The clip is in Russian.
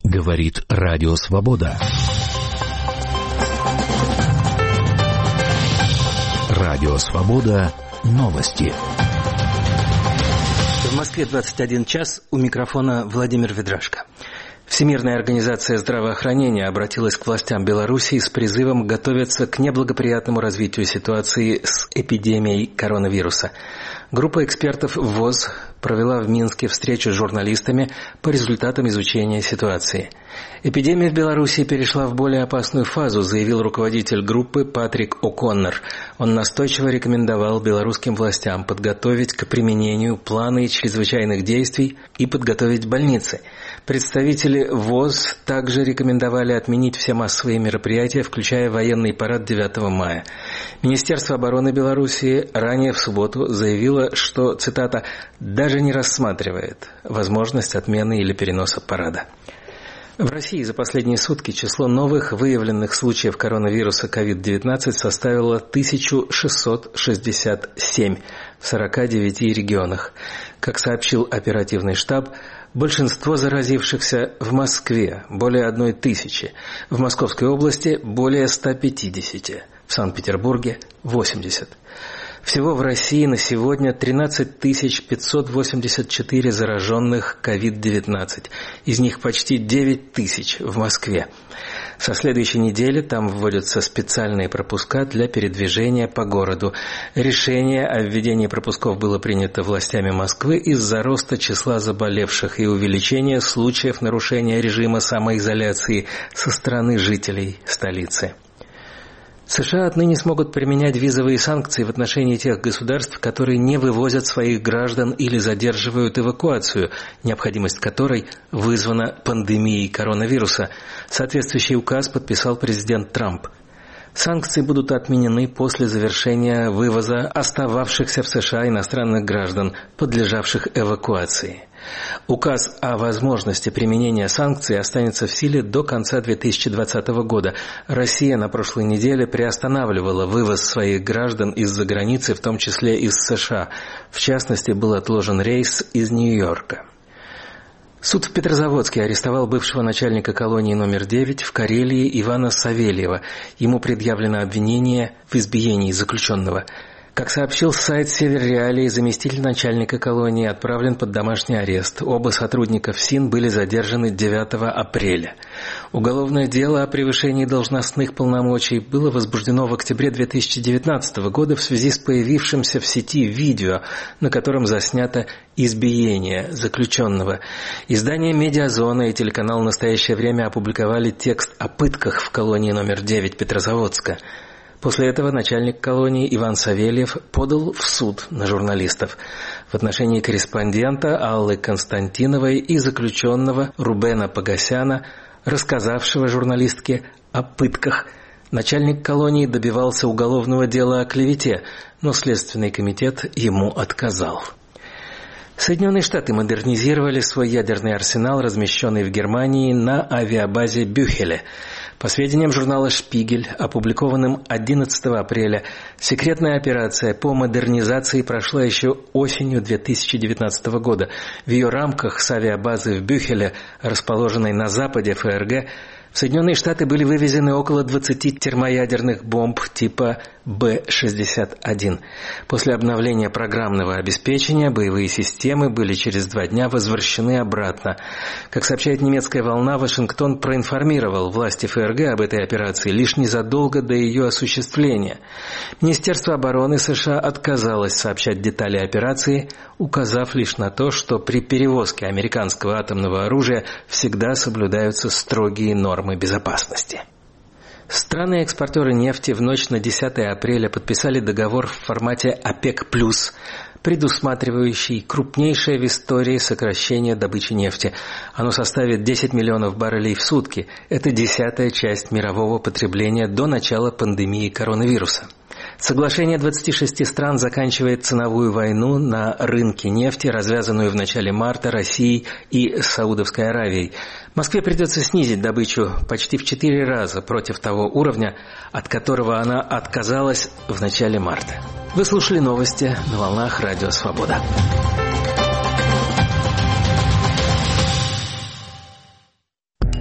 Говорит Радио Свобода. Радио Свобода. Новости. В Москве 21 час. У микрофона Владимир Ведрашко. Всемирная организация здравоохранения обратилась к властям Белоруссии с призывом готовиться к неблагоприятному развитию ситуации с эпидемией коронавируса. Группа экспертов ВОЗ провела в Минске встречу с журналистами по результатам изучения ситуации. Эпидемия в Белоруссии перешла в более опасную фазу, заявил руководитель группы Патрик О'Коннор. Он настойчиво рекомендовал белорусским властям подготовить к применению планы чрезвычайных действий и подготовить больницы. Представители ВОЗ также рекомендовали отменить все массовые мероприятия, включая военный парад 9 мая. Министерство обороны Белоруссии ранее в субботу заявило, что, цитата, «даже не рассматривает возможность отмены или переноса парада». В России за последние сутки число новых выявленных случаев коронавируса COVID-19 составило 1667 в 49 регионах. Как сообщил оперативный штаб, большинство заразившихся в Москве – более 1000, в Московской области – более 150, в Санкт-Петербурге – 80. Всего в России на сегодня 13 584 зараженных COVID-19, из них почти 9 тысяч в Москве. Со следующей недели там вводятся специальные пропуска для передвижения по городу. Решение о введении пропусков было принято властями Москвы из-за роста числа заболевших и увеличения случаев нарушения режима самоизоляции со стороны жителей столицы. США отныне смогут применять визовые санкции в отношении тех государств, которые не вывозят своих граждан или задерживают эвакуацию, необходимость которой вызвана пандемией коронавируса. Соответствующий указ подписал президент Трамп. Санкции будут отменены после завершения вывоза остававшихся в США иностранных граждан, подлежавших эвакуации. Указ о возможности применения санкций останется в силе до конца 2020 года. Россия на прошлой неделе приостанавливала вывоз своих граждан из-за границы, в том числе из США. В частности, был отложен рейс из Нью-Йорка. Суд в Петрозаводске арестовал бывшего начальника колонии номер 9 в Карелии Ивана Савельева. Ему предъявлено обвинение в избиении заключенного. Как сообщил сайт «Север Реалии», заместитель начальника колонии отправлен под домашний арест. Оба сотрудника ФСИН были задержаны 9 апреля. Уголовное дело о превышении должностных полномочий было возбуждено в октябре 2019 года в связи с появившимся в сети видео, на котором заснято избиение заключенного. Издание «Медиазона» и телеканал «Настоящее время» опубликовали текст о пытках в колонии номер 9 Петрозаводска. После этого начальник колонии Иван Савельев подал в суд на журналистов. В отношении корреспондента Аллы Константиновой и заключенного Рубена Погосяна, рассказавшего журналистке о пытках, начальник колонии добивался уголовного дела о клевете, но Следственный комитет ему отказал. Соединенные Штаты модернизировали свой ядерный арсенал, размещенный в Германии на авиабазе Бюхеле. По сведениям журнала «Шпигель», опубликованным 11 апреля, секретная операция по модернизации прошла еще осенью 2019 года. В ее рамках с авиабазы в Бюхеле, расположенной на западе ФРГ, в Соединенные Штаты были вывезены около 20 термоядерных бомб типа Б-61. После обновления программного обеспечения боевые системы были через 2 дня возвращены обратно. Как сообщает немецкая «Волна», Вашингтон проинформировал власти ФРГ об этой операции лишь незадолго до ее осуществления. Министерство обороны США отказалось сообщать детали операции, указав лишь на то, что при перевозке американского атомного оружия всегда соблюдаются строгие нормы безопасности. Страны-экспортеры нефти в ночь на 10 апреля подписали договор в формате ОПЕК+, предусматривающий крупнейшее в истории сокращение добычи нефти. Оно составит 10 миллионов баррелей в сутки. Это 10-я часть мирового потребления до начала пандемии коронавируса. Соглашение 26 стран заканчивает ценовую войну на рынке нефти, развязанную в начале марта Россией и Саудовской Аравией. Москве придется снизить добычу почти в 4 раза против того уровня, от которого она отказалась в начале марта. Вы слушали новости на волнах Радио Свобода.